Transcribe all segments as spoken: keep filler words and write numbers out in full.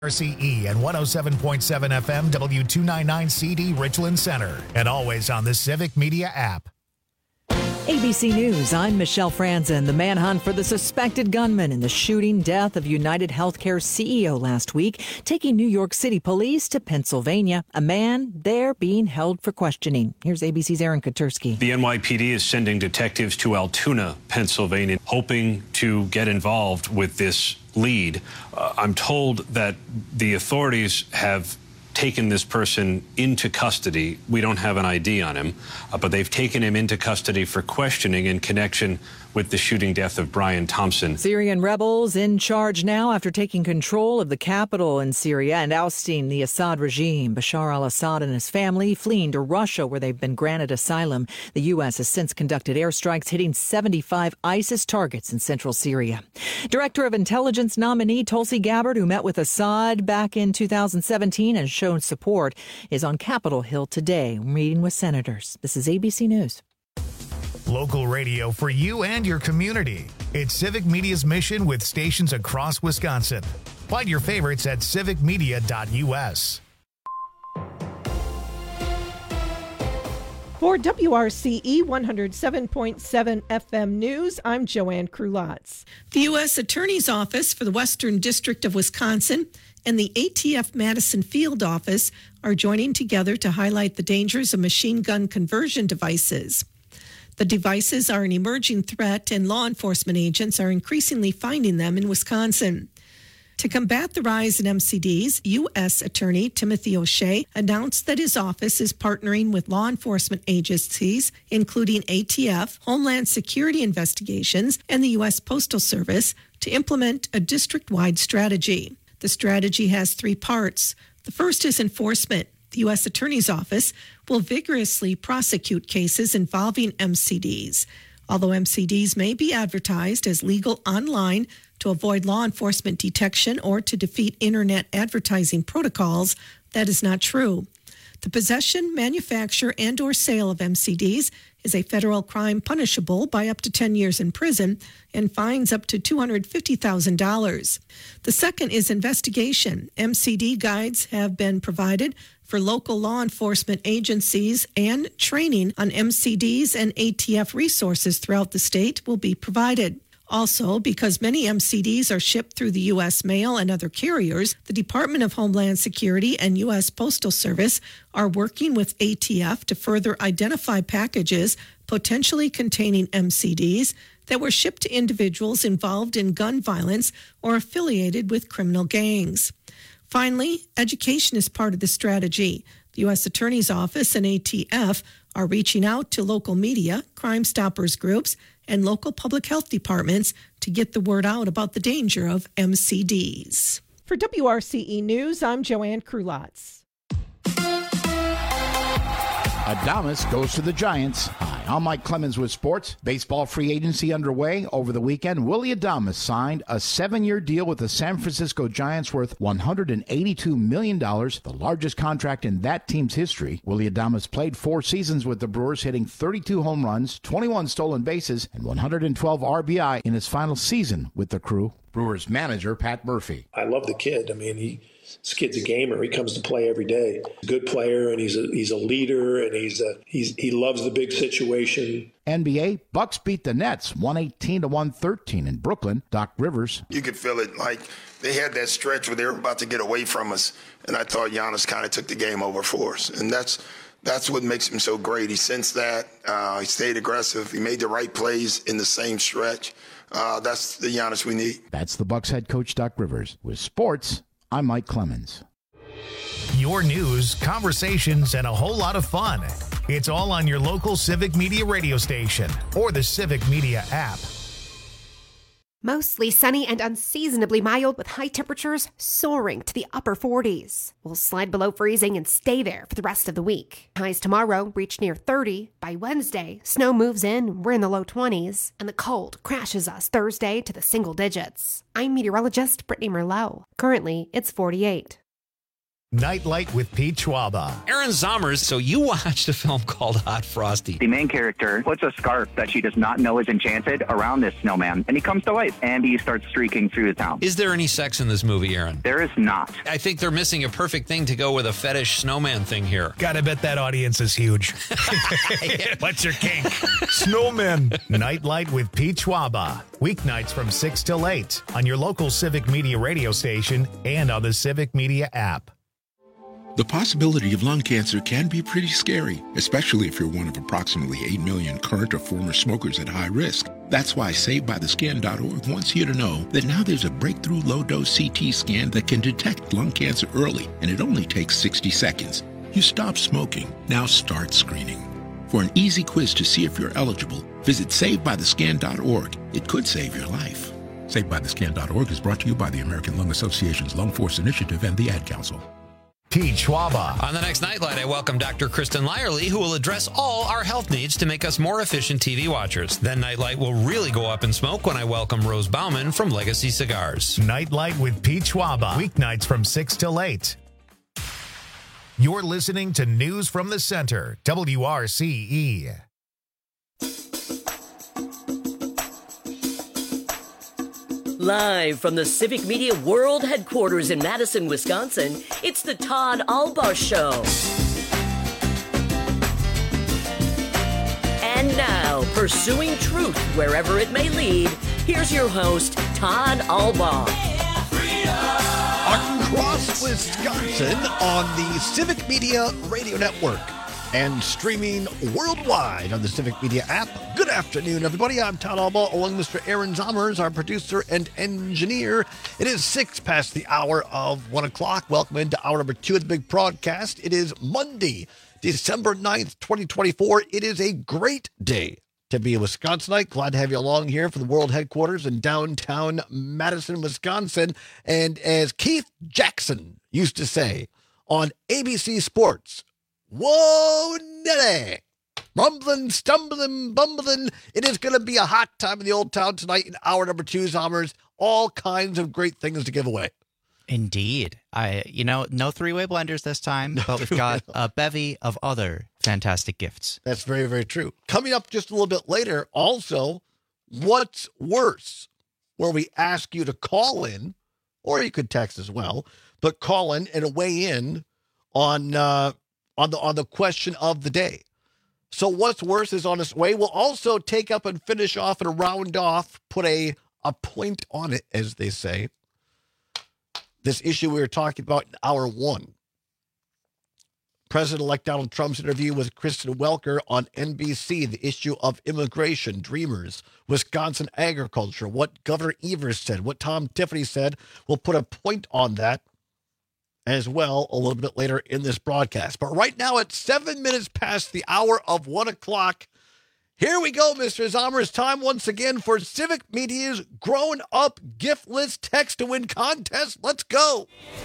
R C E and one oh seven point seven F M W two ninety-nine C D Richland Center, and always on the Civic Media app. A B C News, I'm Michelle Franzen. The manhunt for the suspected gunman in the shooting death of United Healthcare C E O last week, taking New York City police to Pennsylvania. A man there being held for questioning. Here's A B C's Aaron Katursky. The N Y P D is sending detectives to Altoona, Pennsylvania, hoping to get involved with this lead. Uh, I'm told that the authorities have taken this person into custody. We don't have an I D on him, uh, but they've taken him into custody for questioning in connection with the shooting death of Brian Thompson. Syrian rebels in charge now after taking control of the capital in Syria and ousting the Assad regime. Bashar al-Assad and his family fleeing to Russia, where they've been granted asylum. The U S has since conducted airstrikes hitting seventy-five ISIS targets in central Syria. Director of Intelligence nominee Tulsi Gabbard, who met with Assad back in two thousand seventeen and shown support, is on Capitol Hill today meeting with senators. This is A B C News. Local radio for you and your community. It's Civic Media's mission with stations across Wisconsin. Find your favorites at civic media dot U S. For W R C E one oh seven point seven F M News, I'm Joanne Krulotz. The U S Attorney's Office for the Western District of Wisconsin and the A T F Madison Field Office are joining together to highlight the dangers of machine gun conversion devices. The devices are an emerging threat, and law enforcement agents are increasingly finding them in Wisconsin. To combat the rise in M C Ds, U S Attorney Timothy O'Shea announced that his office is partnering with law enforcement agencies, including A T F, Homeland Security Investigations, and the U S Postal Service, to implement a district-wide strategy. The strategy has three parts. The first is enforcement. The U S Attorney's Office will vigorously prosecute cases involving M C Ds. Although M C Ds may be advertised as legal online to avoid law enforcement detection or to defeat internet advertising protocols, that is not true. The possession, manufacture, and or sale of M C Ds is a federal crime punishable by up to ten years in prison and fines up to two hundred fifty thousand dollars. The second is investigation. M C D guides have been provided for local law enforcement agencies, and training on M C Ds and A T F resources throughout the state will be provided. Also, because many M C Ds are shipped through the U S mail and other carriers, the Department of Homeland Security and U S Postal Service are working with A T F to further identify packages potentially containing M C Ds that were shipped to individuals involved in gun violence or affiliated with criminal gangs. Finally, education is part of the strategy. The U S Attorney's Office and A T F are reaching out to local media, Crime Stoppers groups, and local public health departments to get the word out about the danger of M C Ds. For W R C E News, I'm Joanne Krulotz. Adames goes to the Giants. Hi, I'm Mike Clemens with sports. Baseball free agency underway. Over the weekend, Willy Adames signed a seven-year deal with the San Francisco Giants worth one hundred eighty-two million dollars, the largest contract in that team's history. Willy Adames played four seasons with the Brewers, hitting thirty-two home runs, twenty-one stolen bases, and one hundred twelve R B I in his final season with the Crew. Brewers manager Pat Murphy. I love the kid. I mean, he this kid's a gamer. He comes to play every day. He's a good player, and he's a he's a leader, and he's a he's he loves the big situation. N B A, Bucks beat the Nets one eighteen to one thirteen in Brooklyn. Doc Rivers. You could feel it, like they had that stretch where they were about to get away from us, and I thought Giannis kind of took the game over for us, and that's that's what makes him so great. He sensed that. Uh, he stayed aggressive. He made the right plays in the same stretch. Uh, that's the Giannis we need. That's the Bucks head coach, Doc Rivers. With sports, I'm Mike Clemens. Your news, conversations, and a whole lot of fun. It's all on your local Civic Media radio station or the Civic Media app. Mostly sunny and unseasonably mild with high temperatures soaring to the upper forties. We'll slide below freezing and stay there for the rest of the week. Highs tomorrow reach near thirty. By Wednesday, snow moves in, we're in the low twenties, and the cold crashes us Thursday to the single digits. I'm meteorologist Brittany Merlot. Currently, it's forty-eight. Nightlight with Pete Schwaba. Aaron Zommers, so you watched a film called Hot Frosty. The main character puts a scarf that she does not know is enchanted around this snowman, and he comes to life, and he starts streaking through the town. Is there any sex in this movie, Aaron? There is not. I think they're missing a perfect thing to go with a fetish snowman thing here. Gotta bet that audience is huge. What's your kink? Snowmen. Nightlight with Pete Schwaba. Weeknights from six till eight on your local Civic Media radio station and on the Civic Media app. The possibility of lung cancer can be pretty scary, especially if you're one of approximately eight million current or former smokers at high risk. That's why Saved By The Skin dot org wants you to know that now there's a breakthrough low-dose C T scan that can detect lung cancer early, and it only takes sixty seconds. You stop smoking, now start screening. For an easy quiz to see if you're eligible, visit Saved By The Skin dot org. It could save your life. Saved By The Skin dot org is brought to you by the American Lung Association's Lung Force Initiative and the Ad Council. Pete Schwaba. On the next Nightlight, I welcome Doctor Kristen Lyerly, who will address all our health needs to make us more efficient T V watchers. Then Nightlight will really go up in smoke when I welcome Rose Bauman from Legacy Cigars. Nightlight with Pete Schwaba. Weeknights from six till eight. You're listening to News from the Center, W R C E. Live from the Civic Media World Headquarters in Madison, Wisconsin, it's the Todd Albaugh Show. And now, pursuing truth wherever it may lead, here's your host, Todd Albaugh. Across Wisconsin on the Civic Media Radio Network and streaming worldwide on the Civic Media app. Good afternoon, everybody. I'm Todd Albaugh, along with Mister Aaron Zommers, our producer and engineer. It is six past the hour of one o'clock. Welcome into hour number two of the big broadcast. It is Monday, December ninth, twenty twenty-four. It is a great day to be a Wisconsinite. Glad to have you along here for the world headquarters in downtown Madison, Wisconsin. And as Keith Jackson used to say on A B C Sports, whoa, Nelly. Rumbling, stumbling, bumbling. It is going to be a hot time in the old town tonight in hour number two, Zommers. All kinds of great things to give away. Indeed. I, you know, no three-way blenders this time, but we've got a bevy of other fantastic gifts. That's very, very true. Coming up just a little bit later, also, what's worse, where we ask you to call in, or you could text as well, but call in and weigh in on uh, on the on the question of the day. So what's worse is on its way. We'll also take up and finish off and round off, put a, a point on it, as they say. This issue we were talking about in hour one. President-elect Donald Trump's interview with Kristen Welker on N B C, the issue of immigration, dreamers, Wisconsin agriculture, what Governor Evers said, what Tom Tiffany said. We'll put a point on that as well a little bit later in this broadcast. But right now, it's seven minutes past the hour of one o'clock. Here we go, Mister Zommers. Time once again for Civic Media's Grown Up Gift List Text to Win contest. Let's go.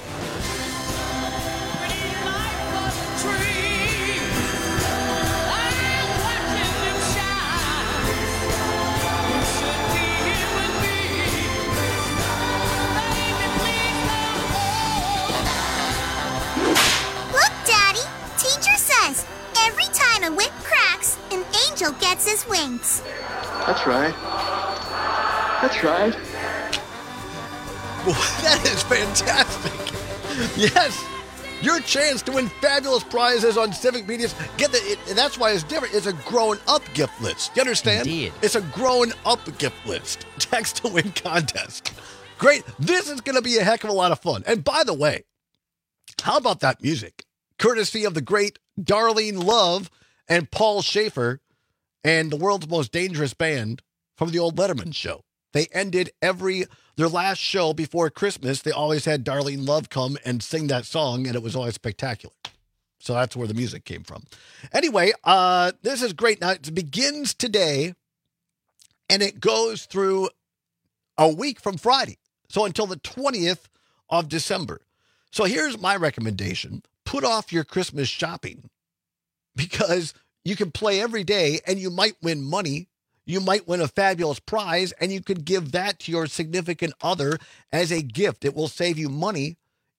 Every time a whip cracks, an angel gets his wings. That's right. That's right. Well, that is fantastic. Yes, your chance to win fabulous prizes on Civic Media's. Get the, it, that's why it's different. It's a grown-up gift list. You understand? Indeed. It's a grown-up gift list. Text to win contest. Great. This is going to be a heck of a lot of fun. And by the way, how about that music? Courtesy of the great Darlene Love and Paul Schaefer and the world's most dangerous band from the old Letterman show. They ended every, their last show before Christmas, they always had Darlene Love come and sing that song, and it was always spectacular. So that's where the music came from. Anyway, uh, this is great. Now, it begins today, and it goes through a week from Friday. So until the twentieth of December. So here's my recommendation. Put off your Christmas shopping because you can play every day and you might win money. You might win a fabulous prize and you could give that to your significant other as a gift. It will save you money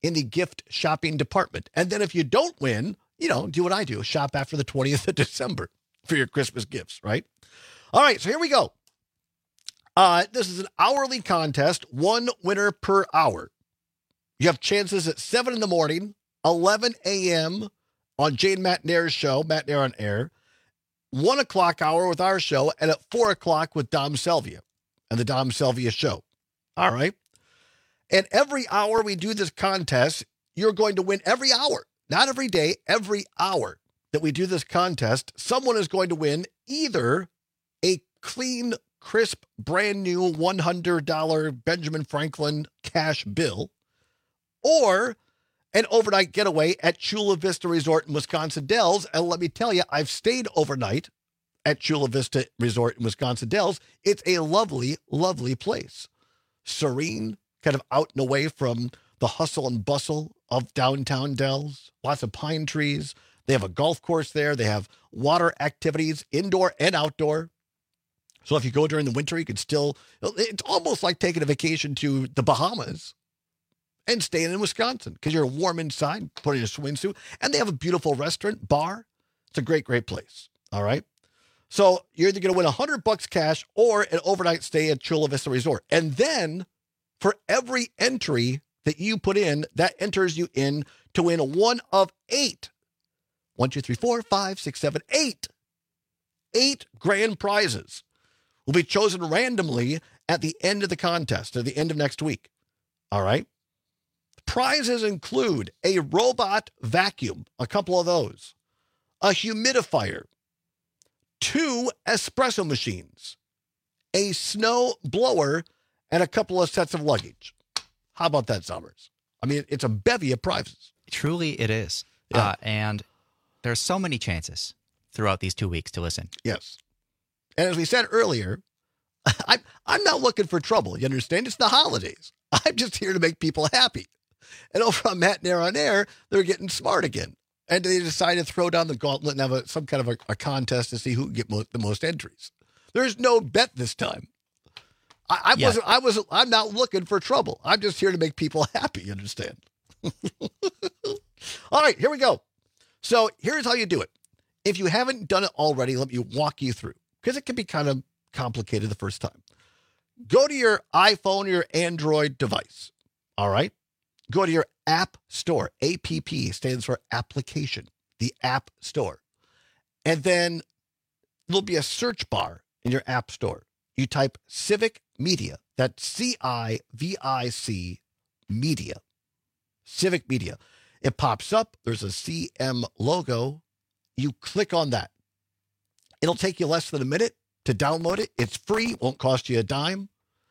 in the gift shopping department. And then if you don't win, you know, do what I do. Shop after the twentieth of December for your Christmas gifts, right? All right, so here we go. Uh, this is an hourly contest, one winner per hour. You have chances at seven in the morning, eleven a.m. on Jane Matt Nair's show, Matt Nair on Air, one o'clock hour with our show, and at four o'clock with Dom Selvia and the Dom Selvia show. All right. And every hour we do this contest, you're going to win every hour, not every day, every hour that we do this contest. Someone is going to win either a clean, crisp, brand new one hundred dollars Benjamin Franklin cash bill or an overnight getaway at Chula Vista Resort in Wisconsin Dells. And let me tell you, I've stayed overnight at Chula Vista Resort in Wisconsin Dells. It's a lovely, lovely place. Serene, kind of out and away from the hustle and bustle of downtown Dells. Lots of pine trees. They have a golf course there. They have water activities, indoor and outdoor. So if you go during the winter, you can still, it's almost like taking a vacation to the Bahamas and staying in Wisconsin because you're warm inside, putting a swimsuit. And they have a beautiful restaurant, bar. It's a great, great place. All right. So you're either going to win one hundred bucks cash or an overnight stay at Chula Vista Resort. And then for every entry that you put in, that enters you in to win one of eight. One, two, three, four, five, six, seven, eight. Eight grand prizes will be chosen randomly at the end of the contest, at the end of next week. All right. Prizes include a robot vacuum, a couple of those, a humidifier, two espresso machines, a snow blower, and a couple of sets of luggage. How about that, Summers? I mean, it's a bevy of prizes. Truly it is. Yeah. Uh, and there's so many chances throughout these two weeks to listen. Yes. And as we said earlier, I'm, I'm not looking for trouble. You understand? It's the holidays. I'm just here to make people happy. And over on Matt Nair on Air, they're getting smart again. And they decided to throw down the gauntlet and have a, some kind of a, a contest to see who can get mo- the most entries. There's no bet this time. I, I Yeah. wasn't, I wasn't, I'm not looking for trouble. I'm just here to make people happy. You understand? All right, here we go. So here's how you do it. If you haven't done it already, let me walk you through because it can be kind of complicated the first time. Go to your iPhone or your Android device. All right. Go to your App Store. A P P stands for application, the App Store. And then there'll be a search bar in your App Store. You type Civic Media. That's C I V I C Media. Civic Media. It pops up. There's a C M logo. You click on that. It'll take you less than a minute to download it. It's free. Won't cost you a dime.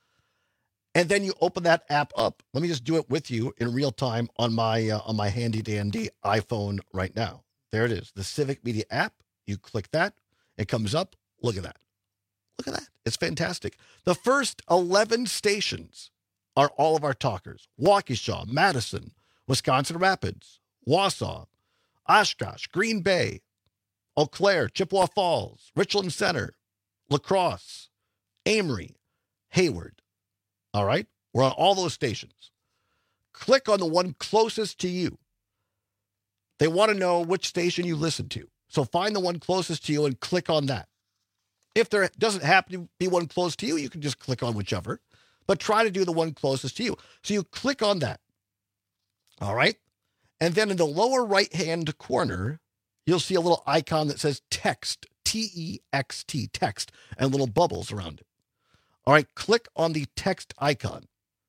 And then you open that app up. Let me just do it with you in real time on my uh, on my handy dandy iPhone right now. There it is, the Civic Media app. You click that, it comes up. Look at that. Look at that. It's fantastic. The first eleven stations are all of our talkers: Waukesha, Madison, Wisconsin Rapids, Wausau, Oshkosh, Green Bay, Eau Claire, Chippewa Falls, Richland Center, La Crosse, Amory, Hayward. All right. We're on all those stations. Click on the one closest to you. They want to know which station you listen to. So find the one closest to you and click on that. If there doesn't happen to be one close to you, you can just click on whichever, but try to do the one closest to you. So you click on that. All right. And then in the lower right-hand corner, you'll see a little icon that says text, T E X T, text, and little bubbles around it. All right, click on the text icon.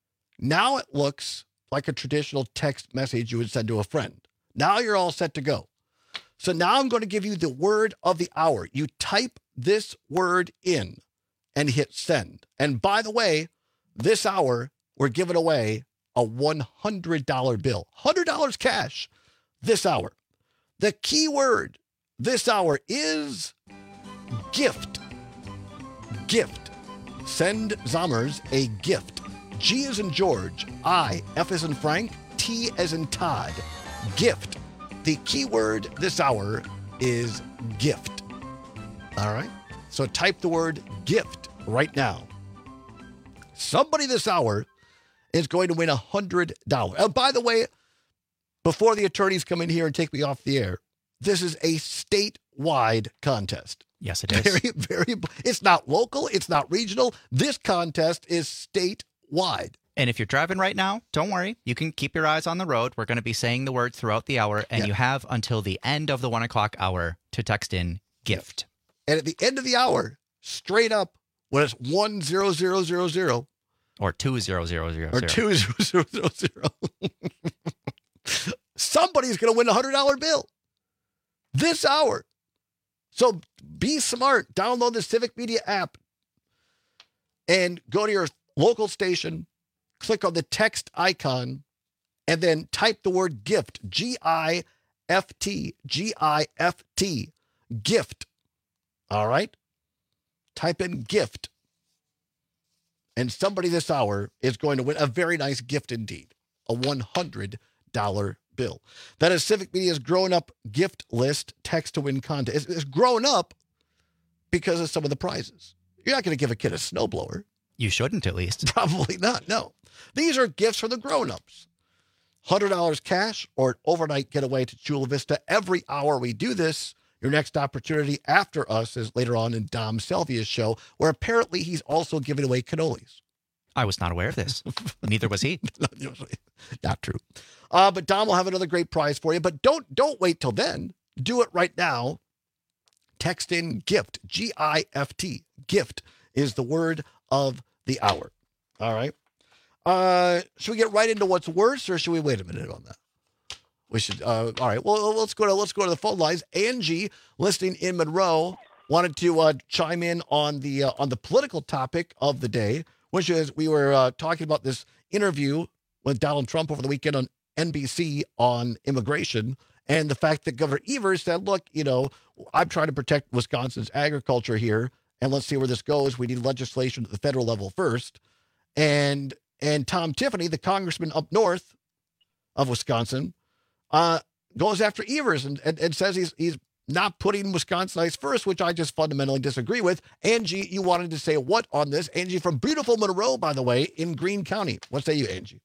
Now it looks like a traditional text message you would send to a friend. Now you're all set to go. So now I'm going to give you the word of the hour. You type this word in and hit send. And by the way, this hour, we're giving away a one hundred dollars bill. one hundred dollars cash this hour. The key word this hour is gift. Gift. Send Zommers a gift. G as in George, I, F as in Frank, T as in Todd. Gift. The key word this hour is gift. All right? So type the word gift right now. Somebody this hour is going to win one hundred dollars. Oh, by the way, before the attorneys come in here and take me off the air, this is a statewide contest. Yes, it is. Very, very. It's not local. It's not regional. This contest is statewide. And if you're driving right now, don't worry. You can keep your eyes on the road. We're going to be saying the word throughout the hour, and yeah. you have until the end of the one o'clock hour to text in gift. And at the end of the hour, straight up, when it's one zero zero zero zero or two zero zero zero or two zero zero zero zero, somebody's going to win a hundred dollar bill this hour. So be smart. Download the Civic Media app and go to your local station. Click on the text icon and then type the word gift, G I F T, G I F T, gift. All right? Type in gift. And somebody this hour is going to win a very nice gift indeed, a one hundred dollar bill. That is Civic Media's grown up gift list text to win contest. It's grown up because of some of the prizes. You're not going to give a kid a snowblower. You shouldn't, at least. Probably not, no. These are gifts for the grown-ups. one hundred dollars cash or an overnight getaway to Chula Vista. Every hour we do this, your next opportunity after us is later on in Dom Selvia's show, where apparently he's also giving away cannolis. I was not aware of this. Neither was he. Not true. Uh, but Dom will have another great prize for you. But don't don't wait till then. Do it right now. Text in GIFT, G I F T. GIFT is the word of the hour. All right. Uh, should we get right into what's worse, or should we wait a minute on that? We should. Uh, all right. Well, let's go to let's go to the phone lines. Angie, listening in Monroe, wanted to uh, chime in on the uh, on the political topic of the day, which is we were uh, talking about this interview with Donald Trump over the weekend on N B C on immigration, and the fact that Governor Evers said, "Look, you know, I'm trying to protect Wisconsin's agriculture here, and let's see where this goes. We need legislation at the federal level first." And and Tom Tiffany, the congressman up north of Wisconsin, uh, goes after Evers and, and, and says he's he's not putting Wisconsinites first, which I just fundamentally disagree with. Angie, you wanted to say what on this? Angie from beautiful Monroe, by the way, in Greene County. What say you, Angie?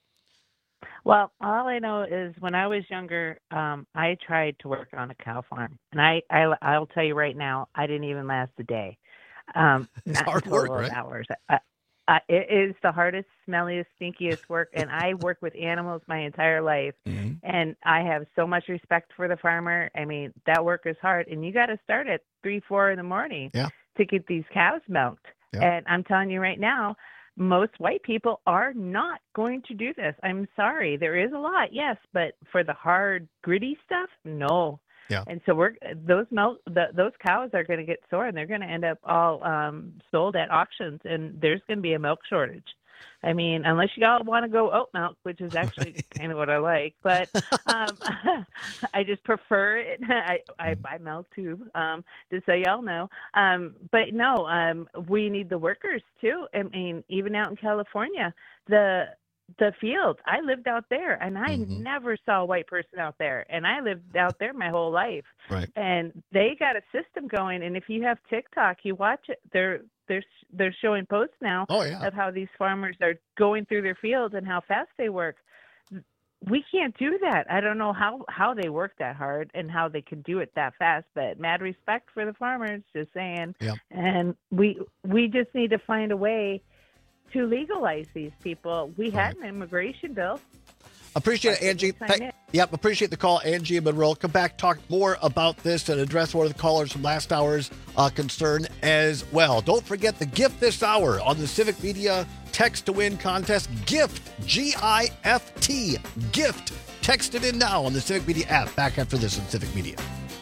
Well, all I know is when I was younger, um, I tried to work on a cow farm, and I, I I'll tell you right now, I didn't even last a day. Um, it's not hard work, right? Hours. I, I, it is the hardest, smelliest, stinkiest work, and I work with animals my entire life, mm-hmm. and I have so much respect for the farmer. I mean, that work is hard, and you got to start at three, four in the morning yeah. to get these cows milked. Yeah. And I'm telling you right now, most white people are not going to do this. I'm sorry. There is a lot, yes, but for the hard, gritty stuff, no. Yeah. And so we're those milk the, those cows are going to get sore, and they're going to end up all um, sold at auctions, and there's going to be a milk shortage. I mean, unless you all want to go oat milk, which is actually kind of what I like, but um, I just prefer it. I, I buy milk too, um, just so y'all know. Um, but no, um, we need the workers too. I mean, even out in California, the the fields, I lived out there, and I mm-hmm. never saw a white person out there, and I lived out there my whole life. Right. And they got a system going, and if you have TikTok, you watch it. They're they're they're showing posts now oh, yeah. of how these farmers are going through their fields and how fast they work. We can't do that. I don't know how, how they work that hard and how they can do it that fast, but mad respect for the farmers, just saying. Yeah. And we we just need to find a way to legalize these people. We had right. an immigration bill. Appreciate it, Angie. Th- yep, appreciate the call, Angie and Monroe. Come back, talk more about this, and address one of the callers from last hour's uh, concern as well. Don't forget the gift this hour on the Civic Media Text to Win contest. Gift, G I F T, gift. Text it in now on the Civic Media app. Back after this on Civic Media.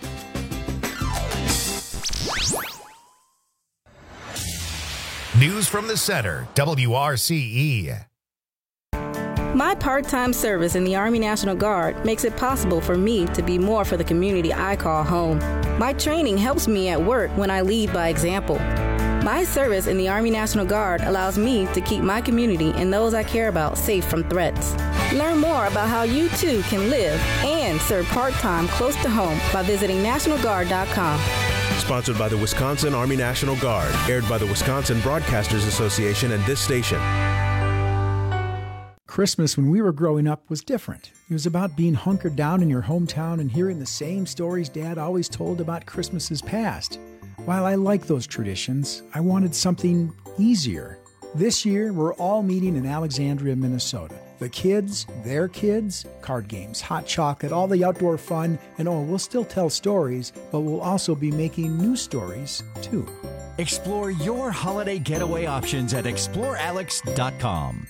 News from the Center, W R C E. My part-time service in the Army National Guard makes it possible for me to be more for the community I call home. My training helps me at work when I lead by example. My service in the Army National Guard allows me to keep my community and those I care about safe from threats. Learn more about how you too can live and serve part-time close to home by visiting National Guard dot com. Sponsored by the Wisconsin Army National Guard. Aired by the Wisconsin Broadcasters Association and this station. Christmas when we were growing up was different. It was about being hunkered down in your hometown and hearing the same stories Dad always told about Christmases past. While I like those traditions, I wanted something easier. This year, we're all meeting in Alexandria, Minnesota. The kids, their kids, card games, hot chocolate, all the outdoor fun, and oh, we'll still tell stories, but we'll also be making new stories, too. Explore your holiday getaway options at explore alex dot com.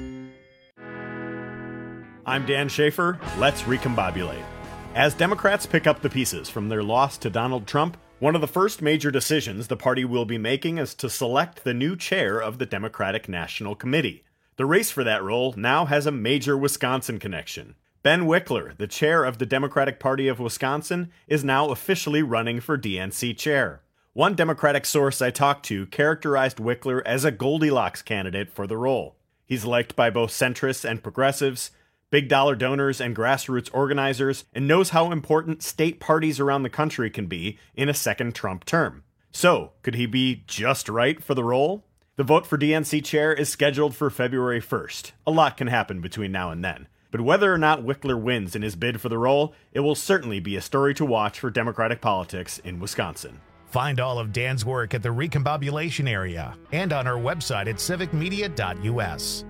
I'm Dan Schaefer. Let's recombobulate. As Democrats pick up the pieces from their loss to Donald Trump, one of the first major decisions the party will be making is to select the new chair of the Democratic National Committee. The race for that role now has a major Wisconsin connection. Ben Wickler, the chair of the Democratic Party of Wisconsin, is now officially running for D N C chair. One Democratic source I talked to characterized Wickler as a Goldilocks candidate for the role. He's liked by both centrists and progressives, big dollar donors and grassroots organizers, and knows how important state parties around the country can be in a second Trump term. So, could he be just right for the role? The vote for D N C chair is scheduled for February first. A lot can happen between now and then. But whether or not Wickler wins in his bid for the role, it will certainly be a story to watch for Democratic politics in Wisconsin. Find all of Dan's work at the Recombobulation area and on our website at civic media dot u s.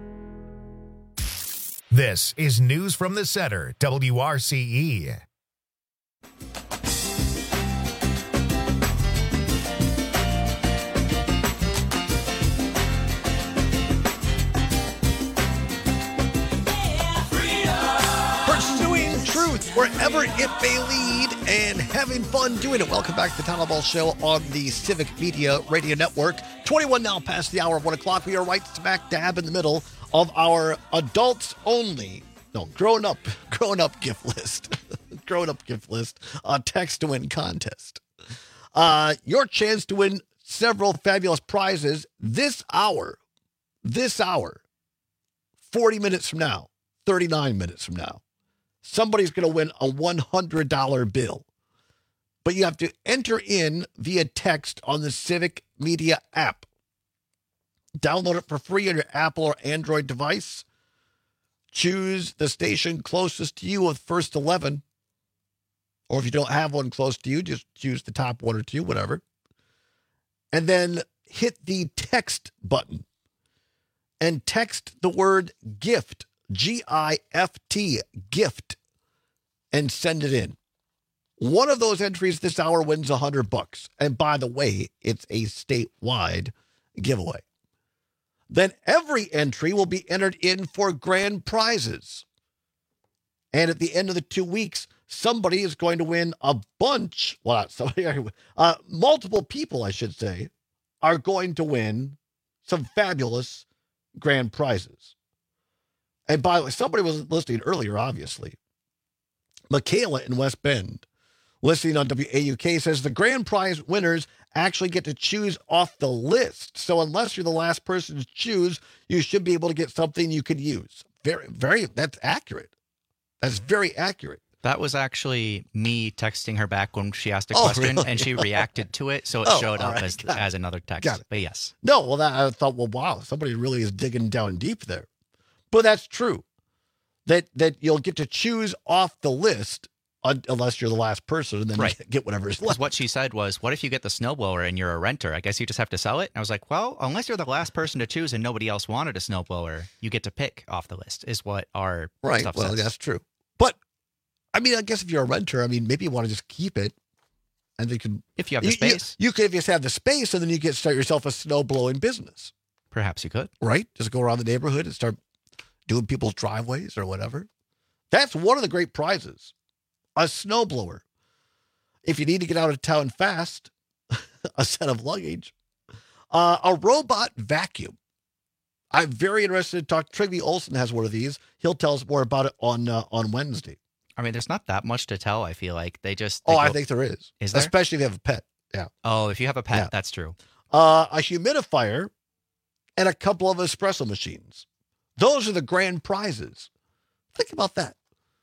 This is News from the Center, W R C E. Pursuing truth wherever it may lead and having fun doing it. Welcome back to the Town Ball Show on the Civic Media Radio Network. twenty-one now past the hour of one o'clock. We are right smack dab in the middle of our adults only, no, grown up, grown up gift list, grown up gift list, uh, text to win contest. Uh, your chance to win several fabulous prizes this hour, this hour, forty minutes from now, thirty-nine minutes from now. Somebody's going to win a one hundred dollar bill, but you have to enter in via text on the Civic Media app. Download it for free on your Apple or Android device. Choose the station closest to you with first eleven. Or if you don't have one close to you, just choose the top one or two, whatever. And then hit the text button. And text the word GIFT, G I F T, GIFT, and send it in. One of those entries this hour wins one hundred bucks. And by the way, it's a statewide giveaway. Then every entry will be entered in for grand prizes. And at the end of the two weeks, somebody is going to win a bunch, well, not somebody, uh, multiple people, I should say, are going to win some fabulous grand prizes. And by the way, somebody was listening earlier, obviously. Michaela in West Bend, listening on W A U K, says the grand prize winners actually get to choose off the list. So unless you're the last person to choose, you should be able to get something you could use. Very, very, that's accurate. That's very accurate. That was actually me texting her back when she asked a Oh, question, really? and she reacted to it, so it Oh, showed all up right. as Got it. as another text. Got it. But yes. No, well, that, I thought, well, wow, somebody really is digging down deep there. But that's true. That that you'll get to choose off the list un- unless you're the last person, and then Right. you get whatever's Because left. what she said was, what if you get the snowblower and you're a renter? I guess you just have to sell it? And I was like, well, unless you're the last person to choose and nobody else wanted a snowblower, you get to pick off the list, is what our Right, stuff well, says. that's true. But, I mean, I guess if you're a renter, I mean, maybe you want to just keep it, and they can... If you have the You, space. you could just have the space, and then you can start yourself a snow-blowing business. Perhaps you could. Right? Just go around the neighborhood and start doing people's driveways or whatever. That's one of the great prizes. A snowblower. If you need to get out of town fast, a set of luggage. Uh, a robot vacuum. I'm very interested to talk. Trygve Olsen has one of these. He'll tell us more about it on uh, on Wednesday. I mean, there's not that much to tell, I feel like. They just... they Oh, I go- think there is. Is there? Especially if you have a pet. Yeah. Oh, if you have a pet, Yeah. that's true. Uh, a humidifier and a couple of espresso machines. Those are the grand prizes. Think about that.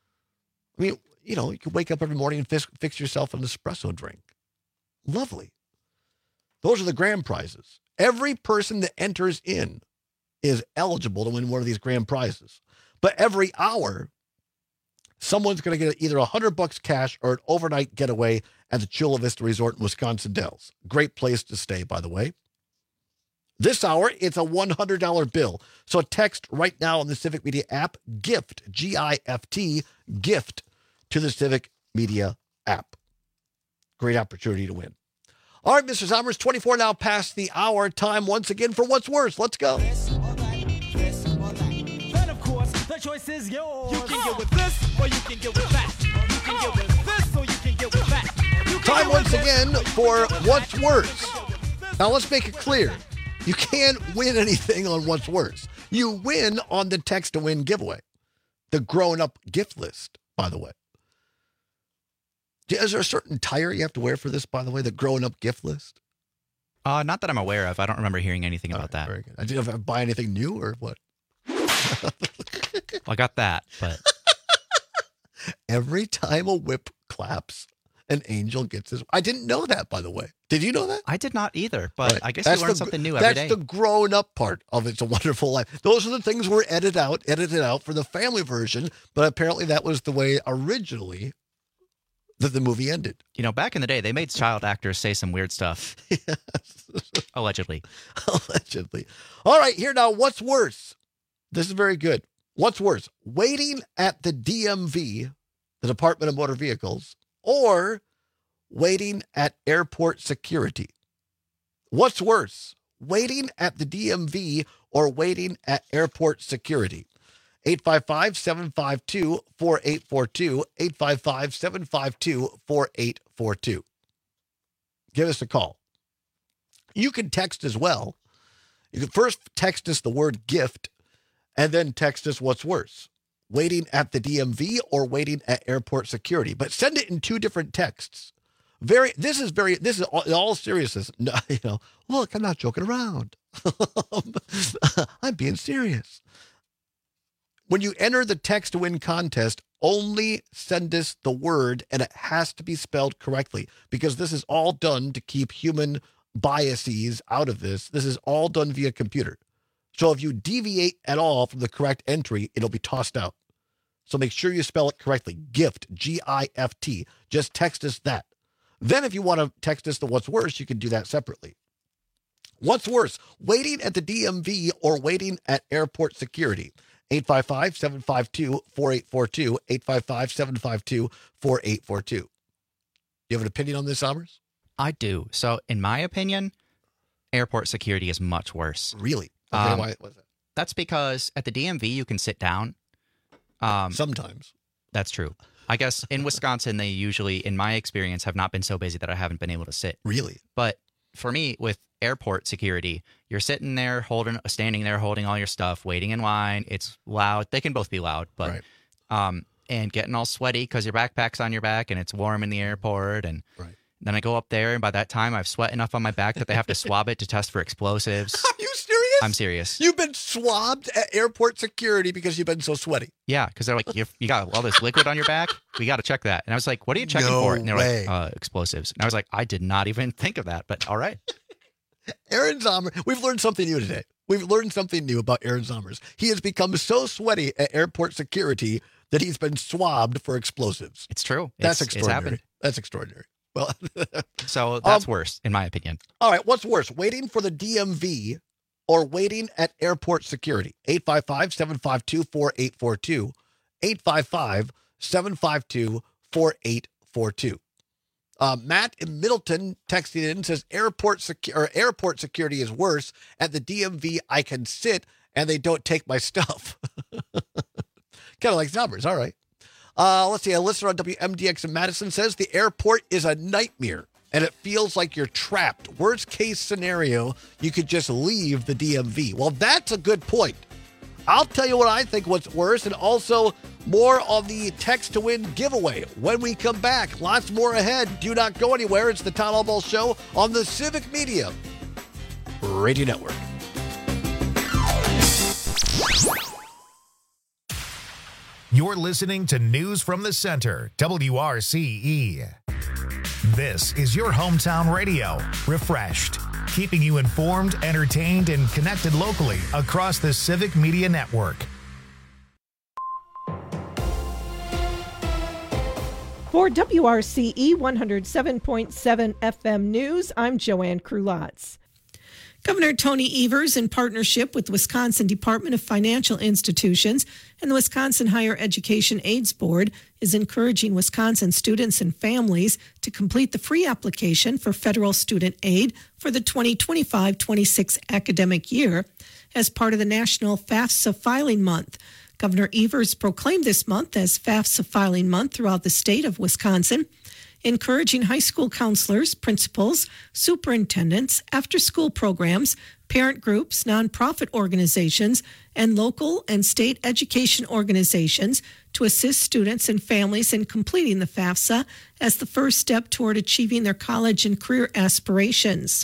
I mean, you know, you can wake up every morning and fix, fix yourself an espresso drink. Lovely. Those are the grand prizes. Every person that enters in is eligible to win one of these grand prizes. But every hour, someone's going to get either one hundred bucks cash or an overnight getaway at the Chula Vista Resort in Wisconsin Dells. Great place to stay, by the way. This hour, it's a one hundred dollars bill. So text right now on the Civic Media app, GIFT, G I F T, GIFT to the Civic Media app. Great opportunity to win. All right, Mister Sommers, twenty-four now past the hour. Time once again for What's Worse. Let's go. Then, of course, the choice is yours. You can get with this or you can get with that. You can get with this or you can get with that. Time once again for What's Worse. Now, let's make it clear. You can't win anything on What's Worse. You win on the Text to Win giveaway. The grown-up gift list, by the way. Is there a certain tire you have to wear for this, by the way, the grown-up gift list? Uh, not that I'm aware of. I don't remember hearing anything about that. Very good. I didn't know if I buy anything new or what. Well, I got that, but every time a whip claps, an angel gets his. I didn't know that, by the way. Did you know that? I did not either, but Right. I guess That's you learn the- something new every day. That's the grown-up part of It's a Wonderful Life. Those are the things we're edited out, edited out for the family version, but apparently that was the way originally that the movie ended. You know, back in the day, they made child actors say some weird stuff. Allegedly. Allegedly. All right, here now, what's worse? This is very good. What's worse? Waiting at the D M V, the Department of Motor Vehicles, or waiting at airport security? What's worse? Waiting at the D M V or waiting at airport security? eight five five, seven five two, four eight four two, eight five five, seven five two, four eight four two. Give us a call. You can text as well. You can first text us the word gift and then text us what's worse, waiting at the D M V or waiting at airport security. But send it in two different texts. Very, this is very, this is all, in all seriousness. No, you know, look, I'm not joking around. I'm being serious. When you enter the text to win contest, only send us the word, and it has to be spelled correctly because this is all done to keep human biases out of this. This is all done via computer. So if you deviate at all from the correct entry, it'll be tossed out. So make sure you spell it correctly. Gift, G I F T. Just text us that. Then if you want to text us the what's worse, you can do that separately. What's worse, waiting at the D M V or waiting at airport security? eight five five, seven five two, four eight four two, eight five five, seven five two, four eight four two. You have an opinion on this, Sommers? I do. So, in my opinion, airport security is much worse. Really? Okay, Um, why was that? That's because at the D M V, you can sit down. Um, Sometimes. That's true. I guess in Wisconsin, they usually, in my experience, have not been so busy that I haven't been able to sit. Really? But for me, with airport security, you're sitting there, holding, standing there, holding all your stuff, waiting in line. It's loud. They can both be loud, but Right. um, and getting all sweaty because your backpack's on your back and it's warm in the airport. And Right. then I go up there, and by that time, I've sweat enough on my back that they have to swab it to test for explosives. Are you serious? I'm serious. You've been swabbed at airport security because you've been so sweaty. Yeah, because they're like, you you got all this liquid on your back. We got to check that. And I was like, what are you checking No for? And they're way. like, uh, explosives. And I was like, I did not even think of that, but all right. Aaron Sommer, we've learned something new today. We've learned something new about Aaron Sommers. He has become so sweaty at airport security that he's been swabbed for explosives. It's true. That's It's- it's extraordinary. happened. That's extraordinary. Well, So that's Um, worse, in my opinion. all right. What's worse, waiting for the D M V or waiting at airport security? eight five five, seven five two, four eight four two. eight five five, seven five two, four eight four two. Uh, Matt in Middleton texted in and says airport secu- or airport security is worse. At the D M V, I can sit and they don't take my stuff. Kind of like numbers. All right. Uh, let's see. A listener on W M D X in Madison says the airport is a nightmare and it feels like you're trapped. Worst case scenario, you could just leave the D M V. Well, that's a good point. I'll tell you what I think what's worse, and also more on the text to win giveaway when we come back. Lots more ahead. Do not go anywhere. It's the Todd Albaugh Show on the Civic Media Radio Network. You're listening to News from the Center, W R C E. This is your hometown radio, refreshed. keeping you informed, entertained, and connected locally across the Civic Media Network. For W R C E one oh seven point seven F M News, I'm Joanne Krulotz. Governor Tony Evers, in partnership with the Wisconsin Department of Financial Institutions and the Wisconsin Higher Education Aids Board, is encouraging Wisconsin students and families to complete the free application for federal student aid for the twenty twenty-five twenty-six academic year as part of the National FAFSA Filing Month. Governor Evers proclaimed this month as FAFSA Filing Month throughout the state of Wisconsin, encouraging high school counselors, principals, superintendents, after-school programs, parent groups, nonprofit organizations, and local and state education organizations to assist students and families in completing the FAFSA as the first step toward achieving their college and career aspirations.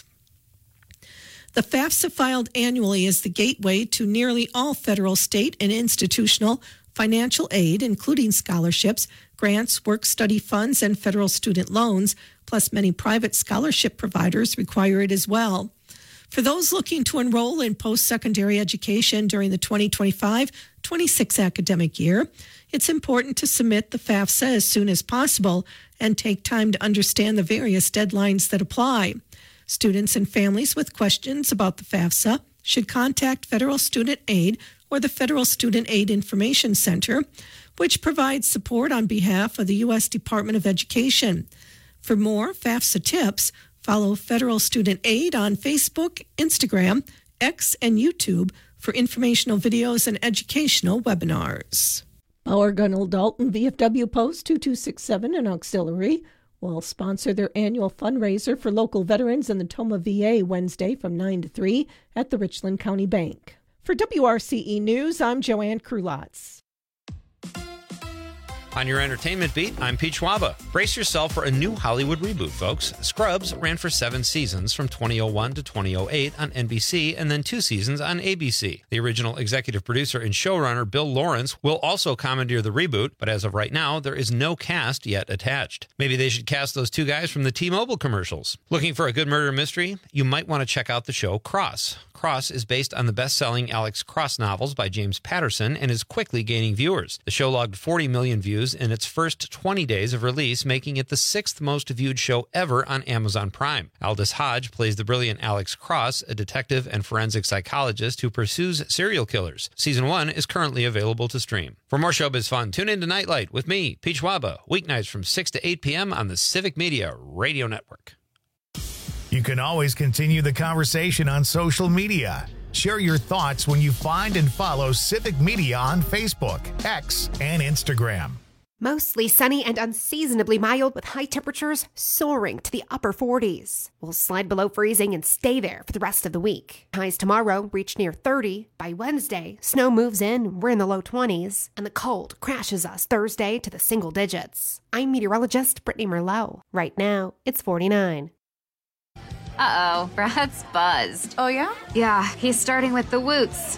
The FAFSA filed annually is the gateway to nearly all federal, state, and institutional financial aid, including scholarships, grants, work-study funds, and federal student loans, plus many private scholarship providers require it as well. For those looking to enroll in post-secondary education during the twenty twenty-five twenty-six academic year, it's important to submit the FAFSA as soon as possible and take time to understand the various deadlines that apply. Students and families with questions about the FAFSA should contact Federal Student Aid or the Federal Student Aid Information Center, which provides support on behalf of the U S Department of Education. For more FAFSA tips, follow Federal Student Aid on Facebook, Instagram, X, and YouTube for informational videos and educational webinars. Bauer Gunnell Dalton V F W Post two two six seven and Auxiliary will sponsor their annual fundraiser for local veterans in the Toma V A Wednesday from nine to three at the Richland County Bank. For W R C E News, I'm Joanne Krulotz. On your entertainment beat, I'm Pete Schwaba. Brace yourself for a new Hollywood reboot, folks. Scrubs ran for seven seasons from twenty oh one to twenty oh eight on N B C and then two seasons on A B C. The original executive producer and showrunner Bill Lawrence will also commandeer the reboot, but as of right now, there is no cast yet attached. Maybe they should cast those two guys from the T-Mobile commercials. Looking for a good murder mystery? You might want to check out the show Cross. Cross is based on the best-selling Alex Cross novels by James Patterson and is quickly gaining viewers. The show logged forty million views in its first twenty days of release, making it the sixth most viewed show ever on Amazon Prime. Aldous Hodge plays the brilliant Alex Cross, a detective and forensic psychologist who pursues serial killers. Season one is currently available to stream. For more showbiz fun, tune in to Nightlight with me, Pete Schwaba, weeknights from six to eight p.m. on the Civic Media Radio Network. You can always continue the conversation on social media. Share your thoughts when you find and follow Civic Media on Facebook, X, and Instagram. Mostly sunny and unseasonably mild with high temperatures soaring to the upper forties. We'll slide below freezing and stay there for the rest of the week. Highs tomorrow reach near thirty. By Wednesday, snow moves in, we're in the low twenties, and the cold crashes us Thursday to the single digits. I'm meteorologist Brittany Merlot. Right now, it's forty-nine. Uh-oh, Brad's buzzed. Oh, yeah? Yeah, he's starting with the woots.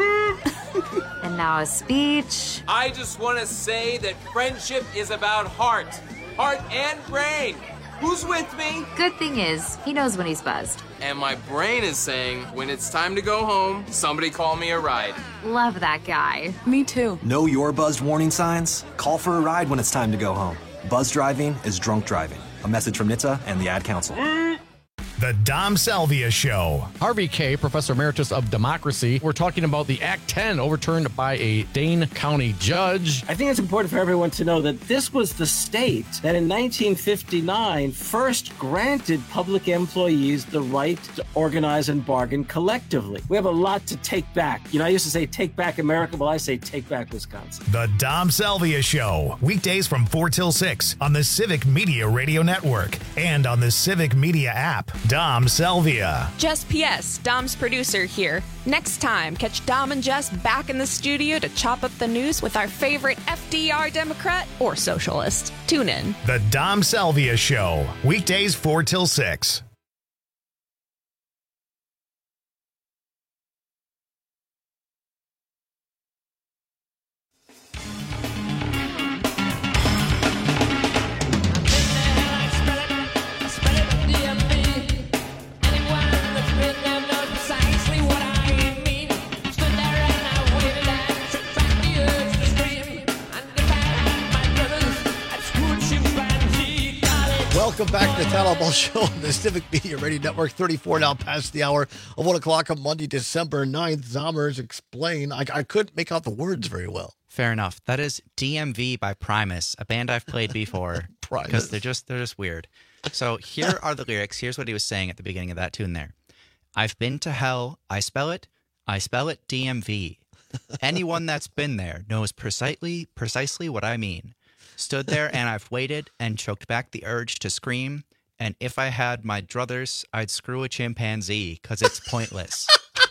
And now a speech. I just want to say that friendship is about heart. Heart and brain. Who's with me? Good thing is, he knows when he's buzzed. And my brain is saying, when it's time to go home, somebody call me a ride. Love that guy. Me too. Know your buzzed warning signs? Call for a ride when it's time to go home. Buzz driving is drunk driving. A message from N H T S A and the Ad Council. The Dom Salvia Show. Harvey Kaye, Professor Emeritus of Democracy. We're talking about the Act ten overturned by a Dane County judge. I think it's important for everyone to know that this was the state that in nineteen fifty-nine first granted public employees the right to organize and bargain collectively. We have a lot to take back. You know, I used to say take back America. Well, I say take back Wisconsin. The Dom Salvia Show. Weekdays from four till six on the Civic Media Radio Network and on the Civic Media app. Dom Salvia. Jess P S, Dom's producer here. Next time, catch Dom and Jess back in the studio to chop up the news with our favorite F D R Democrat or socialist. Tune in. The Dom Salvia Show. Weekdays four till six. Welcome back to the Town Hall Ball Show on the Civic Media Radio Network. thirty-four now past the hour of one o'clock on Monday, December ninth. Zommers Explain. I, I couldn't make out the words very well. Fair enough. That is D M V by Primus, a band I've played before. Primus. Because they're just, they're just weird. So here are the lyrics. Here's what he was saying at the beginning of that tune there. I've been to hell. I spell it. I spell it D M V. Anyone that's been there knows precisely precisely what I mean. Stood there and I've waited and choked back the urge to scream. And if I had my druthers, I'd screw a chimpanzee because it's pointless.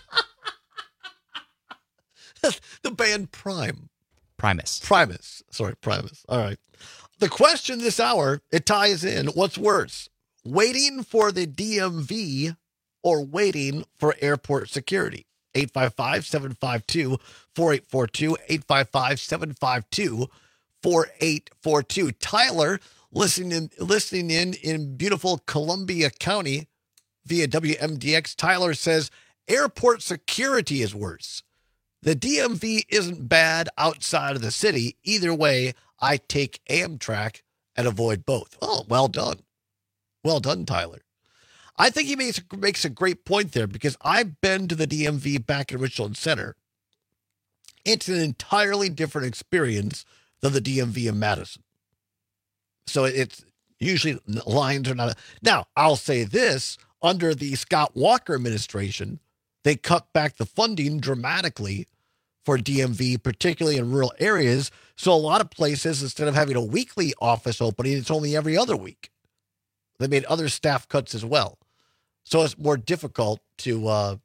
The band Prime. Primus. Primus. Sorry, Primus. All right. The question this hour, it ties in. What's worse? Waiting for the D M V or waiting for airport security? eight five five, seven five two, four eight four two, eight five five, seven five two, four eight four two. Tyler, listening in, listening in in beautiful Columbia County via W M D X. Tyler says airport security is worse. The D M V isn't bad outside of the city. Either way, I take Amtrak and avoid both. Oh, well done. Well done, Tyler. I think he makes, makes a great point there because I've been to the D M V back in Richland Center. It's an entirely different experience than the D M V in Madison. So it's usually lines are not. A, now, I'll say this, under the Scott Walker administration, they cut back the funding dramatically for D M V, particularly in rural areas. So a lot of places, instead of having a weekly office opening, it's only every other week. They made other staff cuts as well. So it's more difficult to, uh,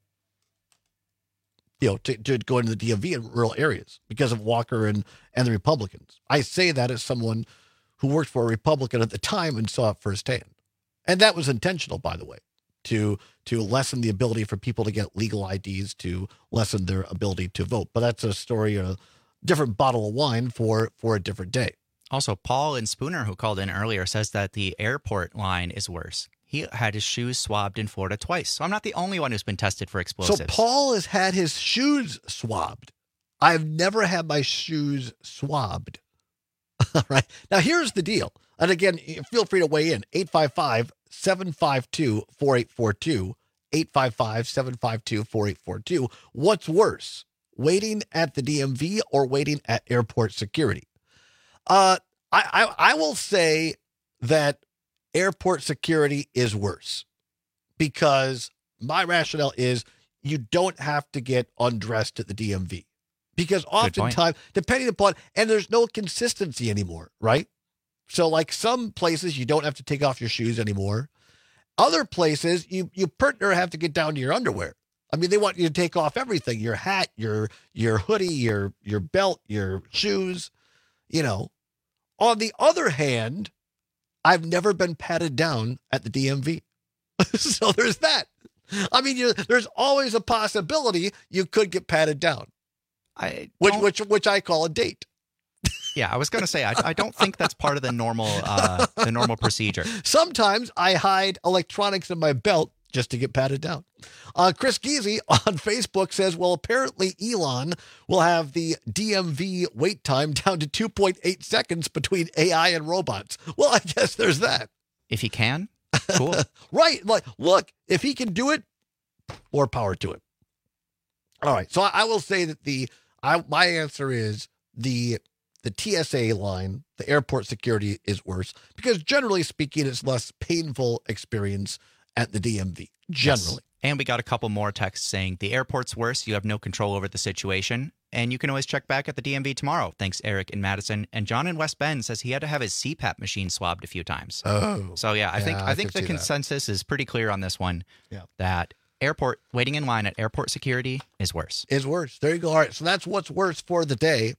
you know, to, to go into the D M V in rural areas because of Walker and, and the Republicans. I say that as someone who worked for a Republican at the time and saw it firsthand. And that was intentional, by the way, to to lessen the ability for people to get legal I Ds, to lessen their ability to vote. But that's a story, a different bottle of wine for, for a different day. Also, Paul in Spooner, who called in earlier, says that the airport line is worse. He had his shoes swabbed in Florida twice. So I'm not the only one who's been tested for explosives. So Paul has had his shoes swabbed. I've never had my shoes swabbed. All right. Now, here's the deal. And again, feel free to weigh in. eight five five, seven five two, four eight four two. eight five five, seven five two, four eight four two. What's worse, waiting at the D M V or waiting at airport security? Uh, I, I, I will say that airport security is worse because my rationale is you don't have to get undressed at the D M V because oftentimes, depending upon, and there's no consistency anymore, right? So like some places you don't have to take off your shoes anymore. Other places you, you partner have to get down to your underwear. I mean, they want you to take off everything, your hat, your, your hoodie, your, your belt, your shoes, you know. On the other hand, I've never been patted down at the D M V. So there's that. I mean, you, there's always a possibility you could get patted down. I which which which I call a date. Yeah, I was going to say I, I don't think that's part of the normal uh, the normal procedure. Sometimes I hide electronics in my belt just to get patted down. Uh, Chris Geezy on Facebook says, well, apparently Elon will have the D M V wait time down to two point eight seconds between A I and robots. Well, I guess there's that. If he can, cool. Right. Like, look, if he can do it, more power to him. All right. So I, I will say that the, I, my answer is the, the T S A line, the airport security is worse because generally speaking, it's less painful experience at the D M V, generally. Yes. And we got a couple more texts saying the airport's worse. You have no control over the situation. And you can always check back at the D M V tomorrow. Thanks, Eric in Madison. And John in West Bend says he had to have his C PAP machine swabbed a few times. Oh. So, yeah, I yeah, think I, I think the consensus that. is pretty clear on this one. Yeah. That airport, waiting in line at airport security is worse. Is worse. There you go. All right. So that's what's worse for the day.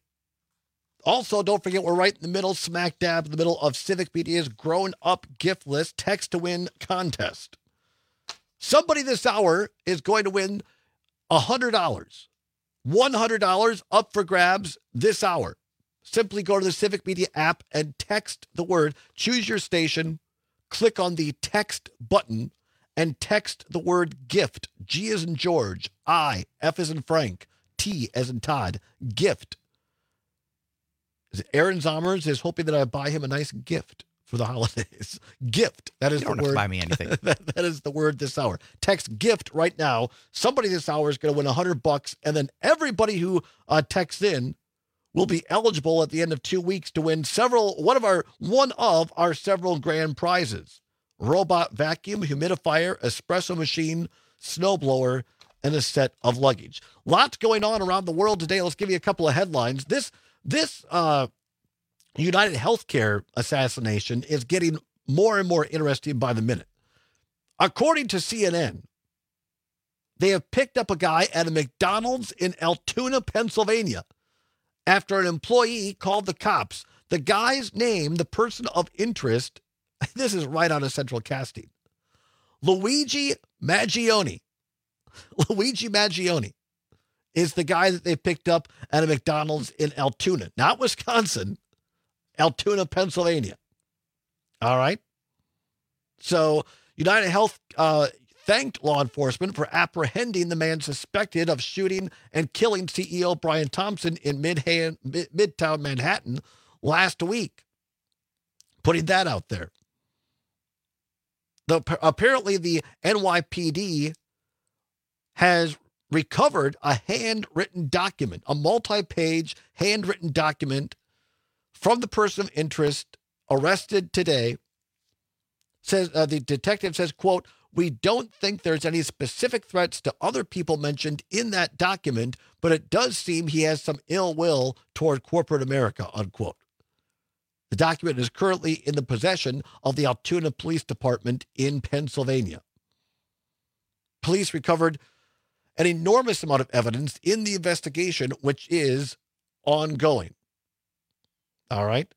Also, don't forget, we're right in the middle, smack dab in the middle of Civic Media's Grown Up Gift List Text to Win contest. Somebody this hour is going to win one hundred dollars. one hundred dollars up for grabs this hour. Simply go to the Civic Media app and text the word, choose your station, click on the text button, and text the word gift. G as in George, I, F as in Frank, T as in Todd, gift. Aaron Zommers is hoping that I buy him a nice gift for the holidays. Gift. That is You don't the have to word. buy me anything. that, that is the word this hour. Text gift right now. Somebody this hour is going to win one hundred bucks, and then everybody who uh, texts in will be eligible at the end of two weeks to win several, one of our, one of our several grand prizes. Robot vacuum, humidifier, espresso machine, snowblower, and a set of luggage. Lots going on around the world today. Let's give you a couple of headlines. This, this, uh, United Healthcare assassination is getting more and more interesting by the minute. According to C N N, they have picked up a guy at a McDonald's in Altoona, Pennsylvania, after an employee called the cops. The guy's name, the person of interest, this is right out of Central Casting, Luigi Maggioni. Luigi Maggioni is the guy that they picked up at a McDonald's in Altoona, not Wisconsin, Altoona, Pennsylvania. All right. So United Health uh, thanked law enforcement for apprehending the man suspected of shooting and killing C E O Brian Thompson in Midhan, Mid- Midtown Manhattan last week. Putting that out there. The, apparently the N Y P D has recovered a handwritten document, a multi-page handwritten document from the person of interest arrested today. Says uh, the detective says, quote, "We don't think there's any specific threats to other people mentioned in that document, but it does seem he has some ill will toward corporate America," unquote. The document is currently in the possession of the Altoona Police Department in Pennsylvania. Police recovered an enormous amount of evidence in the investigation, which is ongoing. All right.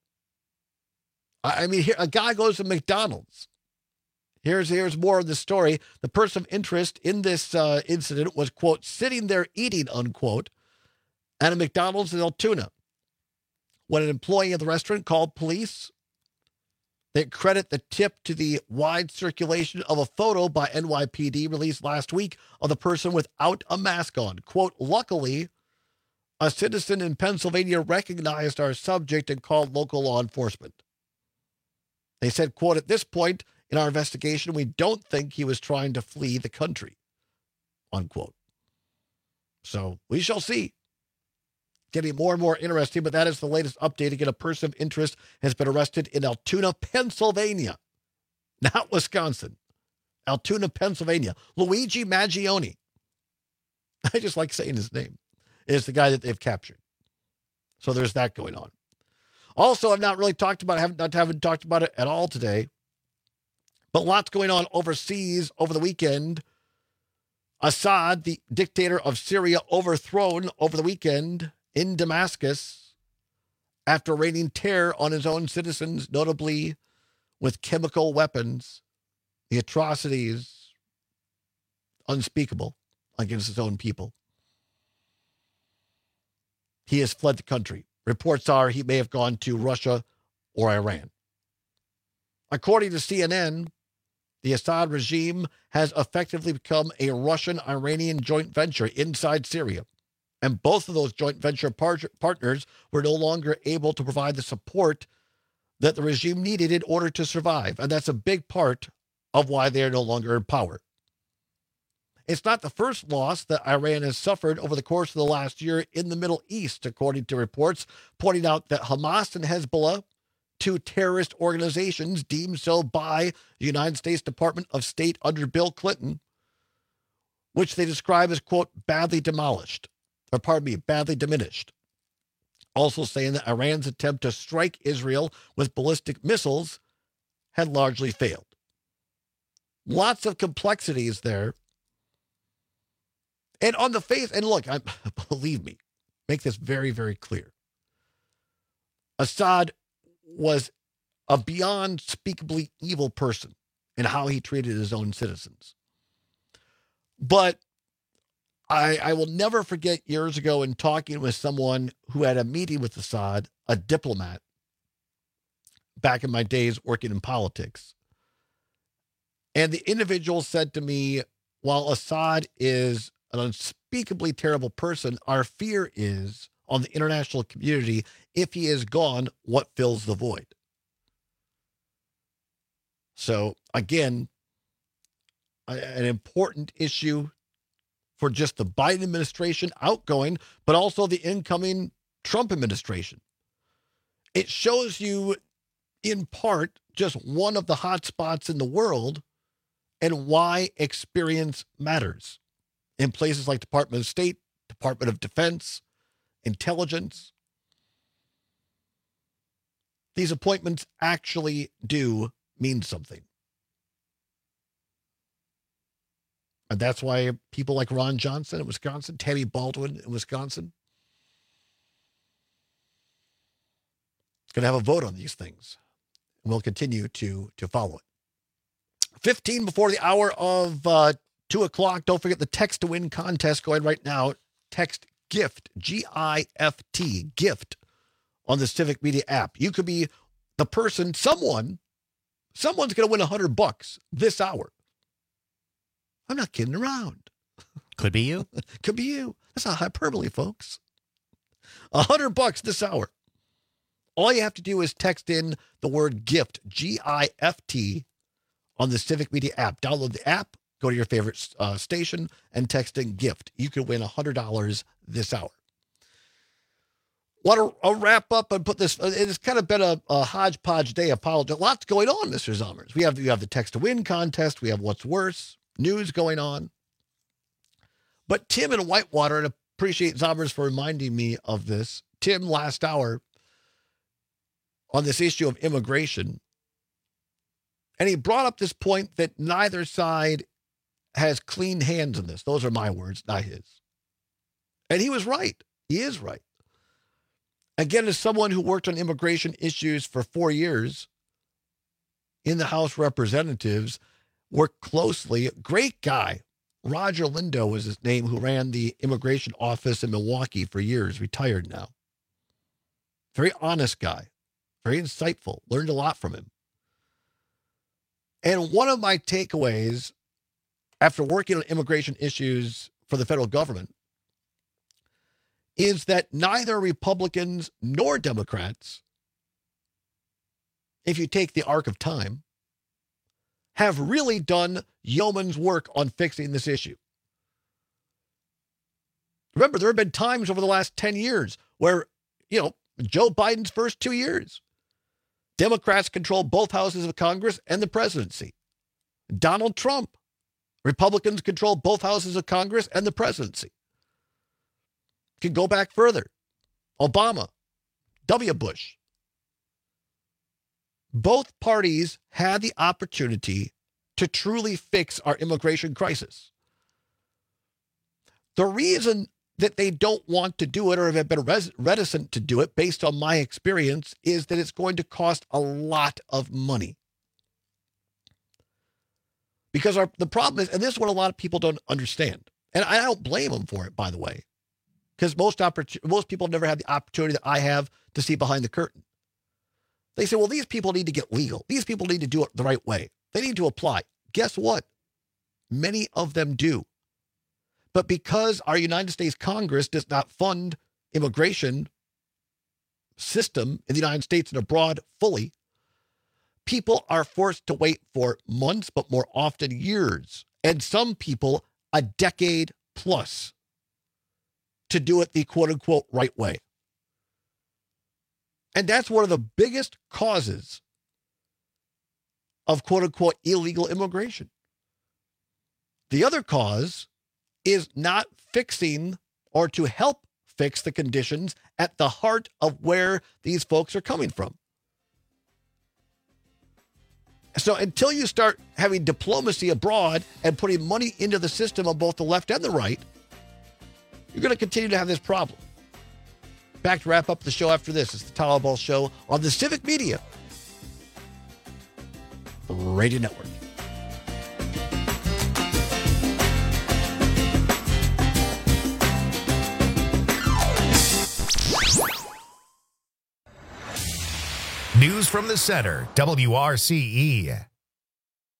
I mean, here a guy goes to McDonald's. Here's here's more of the story. The person of interest in this uh, incident was, quote, sitting there eating, unquote, at a McDonald's in Altoona. When an employee of the restaurant called police, they credit the tip to the wide circulation of a photo by N Y P D released last week of the person without a mask on. Quote, "Luckily, a citizen in Pennsylvania recognized our subject and called local law enforcement." They said, quote, "At this point in our investigation, we don't think he was trying to flee the country," unquote. So we shall see. Getting more and more interesting, but that is the latest update. Again, a person of interest has been arrested in Altoona, Pennsylvania, not Wisconsin. Altoona, Pennsylvania. Luigi Maggioni, I just like saying his name, is the guy that they've captured. So there's that going on. Also, I've not really talked about it, haven't, not, haven't talked about it at all today, but lots going on overseas over the weekend. Assad, the dictator of Syria, overthrown over the weekend in Damascus after raining terror on his own citizens, notably with chemical weapons. The atrocities unspeakable against his own people. He has fled the country. Reports are he may have gone to Russia or Iran. According to C N N, the Assad regime has effectively become a Russian-Iranian joint venture inside Syria. And both of those joint venture par- partners were no longer able to provide the support that the regime needed in order to survive. And that's a big part of why they are no longer in power. It's not the first loss that Iran has suffered over the course of the last year in the Middle East, according to reports pointing out that Hamas and Hezbollah, two terrorist organizations deemed so by the United States Department of State under Bill Clinton, which they describe as, quote, badly demolished. Or pardon me, badly diminished. Also saying that Iran's attempt to strike Israel with ballistic missiles had largely failed. Lots of complexities there. And on the face, and look, I, believe me, make this very, very clear. Assad was a beyond speakably evil person in how he treated his own citizens. But I, I will never forget years ago in talking with someone who had a meeting with Assad, a diplomat, back in my days working in politics. And the individual said to me, while Assad is an unspeakably terrible person, our fear is on the international community, if he is gone, what fills the void? So, again, a, an important issue for just the Biden administration outgoing, but also the incoming Trump administration. It shows you, in part, just one of the hot spots in the world and why experience matters in places like Department of State, Department of Defense, intelligence. These appointments actually do mean something. And that's why people like Ron Johnson in Wisconsin, Tammy Baldwin in Wisconsin, is going to have a vote on these things. And we'll continue to, to follow it. fifteen before the hour of uh, two o'clock. Don't forget the text to win contest going right now. Text GIFT, G I F T, GIFT, on the Civic Media app. You could be the person, someone, someone's going to win one hundred bucks this hour. I'm not kidding around. Could be you. Could be you. That's not hyperbole, folks. one hundred bucks this hour. All you have to do is text in the word GIFT, G I F T, on the Civic Media app. Download the app, go to your favorite uh, station, and text in GIFT. You could win one hundred dollars this hour. Want to uh, wrap up and put this, uh, it's kind of been a, a hodgepodge day. Apologize. Lots going on, Mister Zommers. We have, we have the text to win contest. We have what's worse, news going on. But Tim in Whitewater, and appreciate Zommers for reminding me of this. Tim, last hour, on this issue of immigration, and he brought up this point that neither side has clean hands in this. Those are my words, not his. And he was right. He is right. Again, as someone who worked on immigration issues for four years in the House of Representatives, worked closely, great guy. Roger Lindo was his name, who ran the immigration office in Milwaukee for years, retired now. Very honest guy, very insightful, learned a lot from him. And one of my takeaways after working on immigration issues for the federal government is that neither Republicans nor Democrats, if you take the arc of time, have really done yeoman's work on fixing this issue. Remember, there have been times over the last ten years where, you know, Joe Biden's first two years, Democrats controlled both houses of Congress and the presidency. Donald Trump, Republicans controlled both houses of Congress and the presidency. Can go back further. Obama, W. Bush. Both parties had the opportunity to truly fix our immigration crisis. The reason that they don't want to do it or have been res- reticent to do it, based on my experience, is that it's going to cost a lot of money. Because our, the problem is, and this is what a lot of people don't understand, and I don't blame them for it, by the way, because most, oppor- most people never had the opportunity that I have to see behind the curtain. They say, well, these people need to get legal. These people need to do it the right way. They need to apply. Guess what? Many of them do. But because our United States Congress does not fund immigration system in the United States and abroad fully, people are forced to wait for months, but more often years, and some people a decade plus, to do it the quote-unquote right way. And that's one of the biggest causes of quote-unquote illegal immigration. The other cause is not fixing or to help fix the conditions at the heart of where these folks are coming from. So until you start having diplomacy abroad and putting money into the system on both the left and the right, you're going to continue to have this problem. Back to wrap up the show after this. It's the Tyler Ball Show on the Civic Media Radio Network. News from the center, W R C E.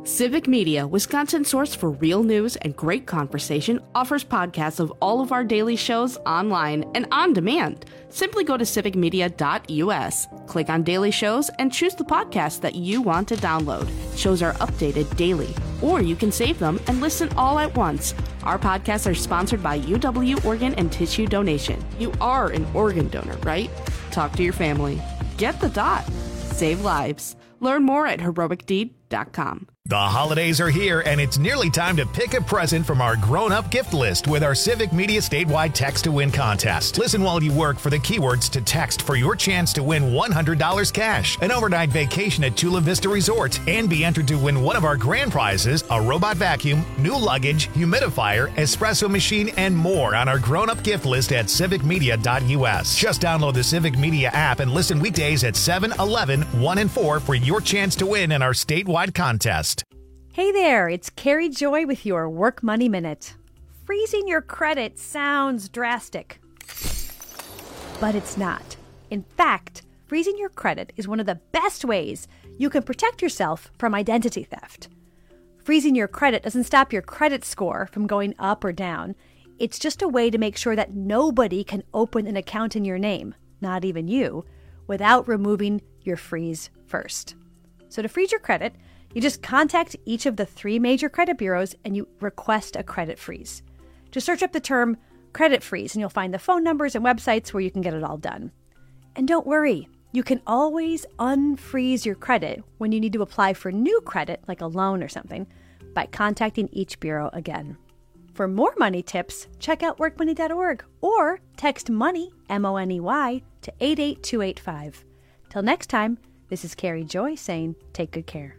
Civic Media, Wisconsin's source for real news and great conversation, offers podcasts of all of our daily shows online and on demand. Simply go to civic media dot u s, click on daily shows, and choose the podcast that you want to download. Shows are updated daily, or you can save them and listen all at once. Our podcasts are sponsored by U W Organ and Tissue Donation. You are an organ donor, right? Talk to your family. Get the dot. Save lives. Learn more at heroic deed dot com. The holidays are here, and it's nearly time to pick a present from our grown-up gift list with our Civic Media statewide Text to Win contest. Listen while you work for the keywords to text for your chance to win one hundred dollars cash, an overnight vacation at Chula Vista Resort, and be entered to win one of our grand prizes, a robot vacuum, new luggage, humidifier, espresso machine, and more on our grown-up gift list at civic media dot u s. Just download the Civic Media app and listen weekdays at seven, eleven, one, and four for your chance to win in our statewide contest. Hey there, it's Carrie Joy with your Work Money Minute. Freezing your credit sounds drastic, but it's not. In fact, freezing your credit is one of the best ways you can protect yourself from identity theft. Freezing your credit doesn't stop your credit score from going up or down. It's just a way to make sure that nobody can open an account in your name, not even you, without removing your freeze first. So to freeze your credit, you just contact each of the three major credit bureaus and you request a credit freeze. Just search up the term credit freeze and you'll find the phone numbers and websites where you can get it all done. And don't worry, you can always unfreeze your credit when you need to apply for new credit, like a loan or something, by contacting each bureau again. For more money tips, check out work money dot org or text MONEY, M O N E Y, to eight eight two eight five. Till next time, this is Carrie Joy saying take good care.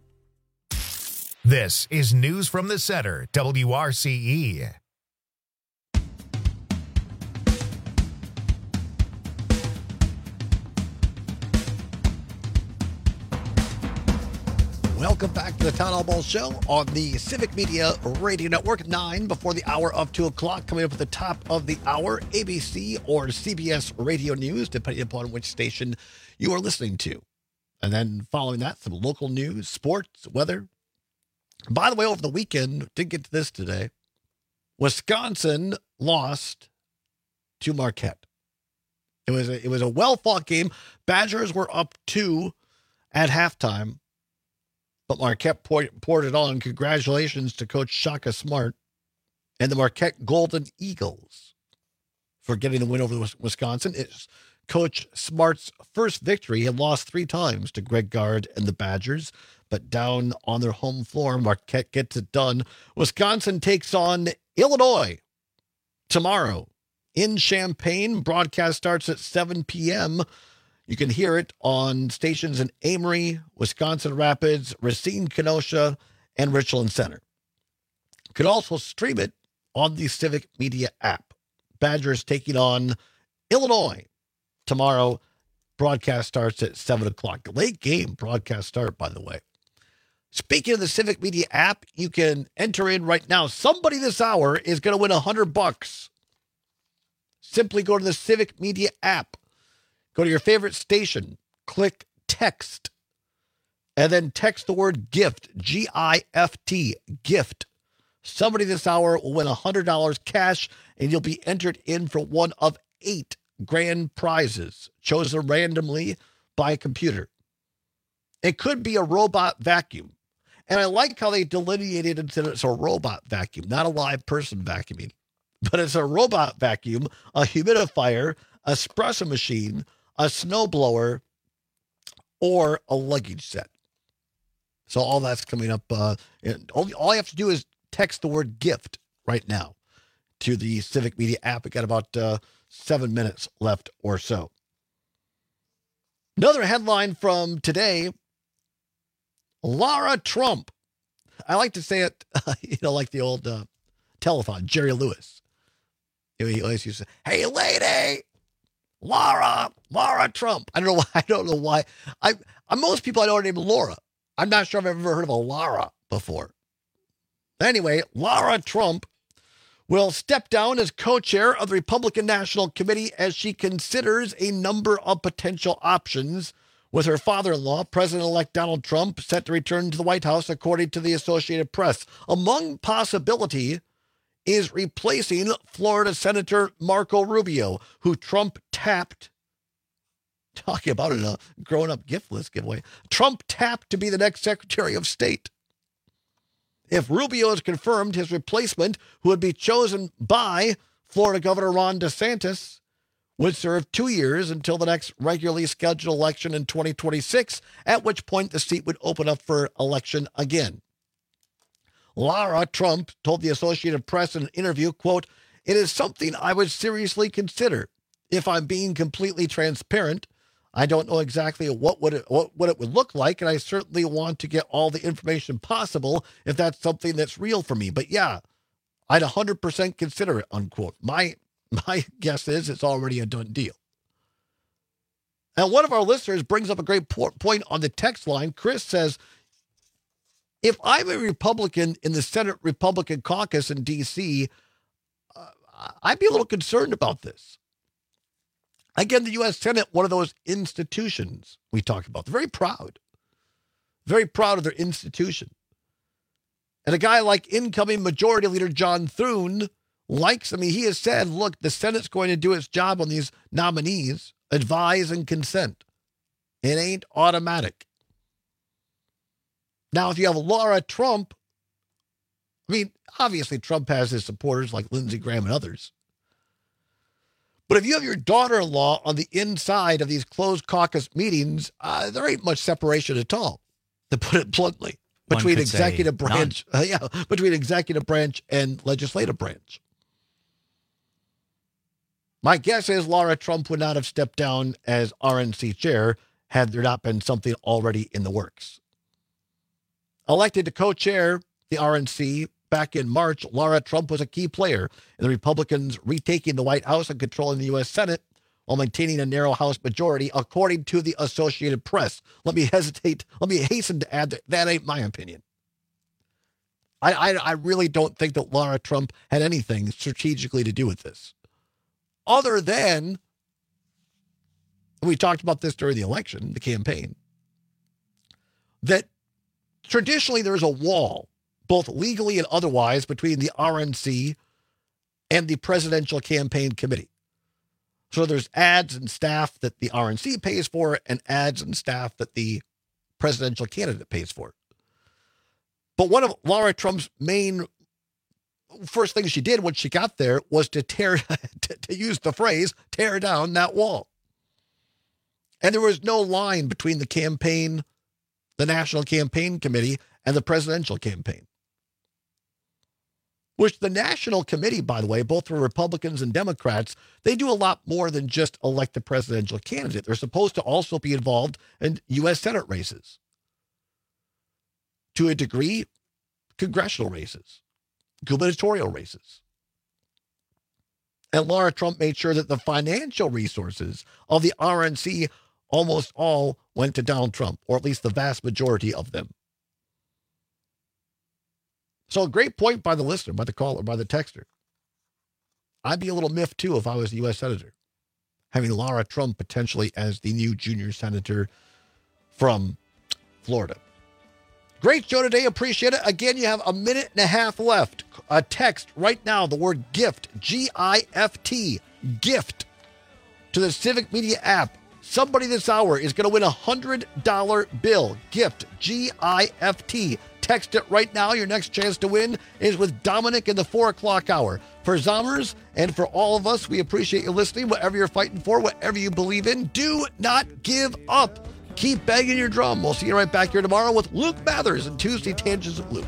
This is News from the Center, W R C E. Welcome back to the Town Hall Ball Show on the Civic Media Radio Network. Nine before the hour of two o'clock. Coming up at the top of the hour, A B C or C B S Radio News, depending upon which station you are listening to. And then following that, some local news, sports, weather. By the way, over the weekend, didn't get to this today, Wisconsin lost to Marquette. It was a, it was a well-fought game. Badgers were up two at halftime, but Marquette poured, poured it on. Congratulations to Coach Shaka Smart and the Marquette Golden Eagles for getting the win over Wisconsin. It's Coach Smart's first victory. He had lost three times to Greg Gard and the Badgers, but down on their home floor, Marquette gets it done. Wisconsin takes on Illinois tomorrow in Champaign. Broadcast starts at seven p.m. You can hear it on stations in Amory, Wisconsin Rapids, Racine, Kenosha, and Richland Center. You can also stream it on the Civic Media app. Badgers taking on Illinois tomorrow. Broadcast starts at seven o'clock. Late game broadcast start, by the way. Speaking of the Civic Media app, you can enter in right now. Somebody this hour is going to win one hundred bucks. Simply go to the Civic Media app. Go to your favorite station. Click text. And then text the word gift. G I F T. Gift. Somebody this hour will win one hundred dollars cash, and you'll be entered in for one of eight grand prizes chosen randomly by a computer. It could be a robot vacuum. And I like how they delineated it that it's a robot vacuum, not a live person vacuuming. But it's a robot vacuum, a humidifier, a espresso machine, a snowblower, or a luggage set. So all that's coming up. Uh, all, all you have to do is text the word gift right now to the Civic Media app. We got about uh, seven minutes left or so. Another headline from today. Lara Trump. I like to say it, uh, you know, like the old uh, telethon, Jerry Lewis. He always used to say, "Hey, lady, Lara, Lara Trump." I don't know why. I don't know why. I, I most people I know are named Laura. I'm not sure if I've ever heard of a Lara before. Anyway, Lara Trump will step down as co-chair of the Republican National Committee as she considers a number of potential options with her father-in-law, President-elect Donald Trump, set to return to the White House, according to the Associated Press. Among possibility is replacing Florida Senator Marco Rubio, who Trump tapped, talking about it in a grown-up gift list giveaway, Trump tapped to be the next Secretary of State. If Rubio is confirmed, his replacement, who would be chosen by Florida Governor Ron DeSantis, would serve two years until the next regularly scheduled election in twenty twenty-six, at which point the seat would open up for election again. Lara Trump told the Associated Press in an interview, quote, "It is something I would seriously consider. If I'm being completely transparent, I don't know exactly what would it, what, what it would look like, and I certainly want to get all the information possible if that's something that's real for me. But yeah, I'd one hundred percent consider it," unquote. My My guess is it's already a done deal. And one of our listeners brings up a great po- point on the text line. Chris says, if I'm a Republican in the Senate Republican caucus in D C, uh, I'd be a little concerned about this. Again, the U S Senate, one of those institutions we talk about. They're very proud. Very proud of their institution. And a guy like incoming Majority Leader John Thune likes, I mean, he has said, look, the Senate's going to do its job on these nominees, advise and consent. It ain't automatic. Now, if you have Lara Trump, I mean, obviously Trump has his supporters like Lindsey Graham and others. But if you have your daughter-in-law on the inside of these closed caucus meetings, uh, there ain't much separation at all, to put it bluntly, between executive branch, uh, yeah, between executive branch and legislative branch. My guess is Lara Trump would not have stepped down as R N C chair had there not been something already in the works. Elected to co-chair the R N C back in March, Lara Trump was a key player in the Republicans retaking the White House and controlling the U S Senate while maintaining a narrow House majority, according to the Associated Press. Let me hesitate. Let me hasten to add that that ain't my opinion. I, I, I really don't think that Lara Trump had anything strategically to do with this. Other than, we talked about this during the election, the campaign, that traditionally there's a wall, both legally and otherwise, between the R N C and the Presidential Campaign Committee. So there's ads and staff that the R N C pays for and ads and staff that the presidential candidate pays for. But one of Lara Trump's main first things she did when she got there was to tear, to, to use the phrase, tear down that wall. And there was no line between the campaign, the National Campaign Committee, and the presidential campaign. Which the National Committee, by the way, both for Republicans and Democrats, they do a lot more than just elect the presidential candidate. They're supposed to also be involved in U S Senate races. To a degree, congressional races, gubernatorial races. And Lara Trump made sure that the financial resources of the R N C almost all went to Donald Trump, or at least the vast majority of them. So a great point by the listener, by the caller, by the texter. I'd be a little miffed, too, if I was a U S Senator, having Lara Trump potentially as the new junior senator from Florida. Great show today. Appreciate it. Again, you have a minute and a half left. A text right now, the word GIFT, G I F T, GIFT, to the Civic Media app. Somebody this hour is going to win a one hundred dollar bill. GIFT, G I F T. Text it right now. Your next chance to win is with Dominic in the four o'clock hour. For Zommers and for all of us, we appreciate you listening. Whatever you're fighting for, whatever you believe in, do not give up. Keep banging your drum. We'll see you right back here tomorrow with Luke Mathers and Tuesday Tangents of Luke.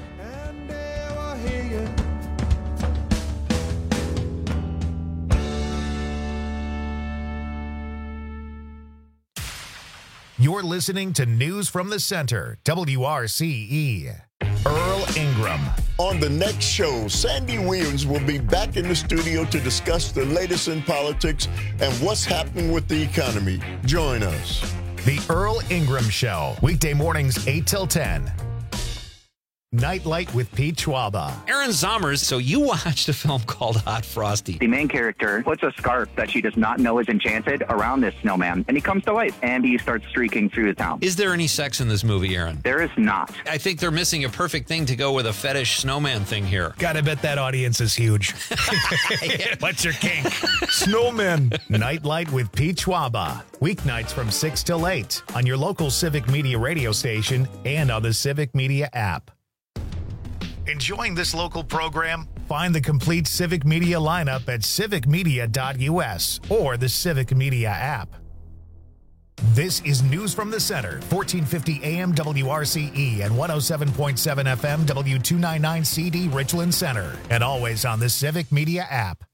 You're listening to News from the Center, W R C E. Earl Ingram. On the next show, Sandy Williams will be back in the studio to discuss the latest in politics and what's happening with the economy. Join us. The Earl Ingram Show, weekday mornings eight till ten. Nightlight with Pete Schwaba. Aaron Zommers, so you watched a film called Hot Frosty. The main character puts a scarf that she does not know is enchanted around this snowman, and he comes to life, and he starts streaking through the town. Is there any sex in this movie, Aaron? There is not. I think they're missing a perfect thing to go with a fetish snowman thing here. Gotta bet that audience is huge. What's your kink? Snowmen. Nightlight with Pete Schwaba. Weeknights from six till eight on your local Civic Media radio station and on the Civic Media app. Enjoying this local program? Find the complete Civic Media lineup at civic media dot u s or the Civic Media app. This is News from the Center, fourteen fifty A M W R C E and one oh seven point seven F M W two ninety-nine C D Richland Center, and always on the Civic Media app.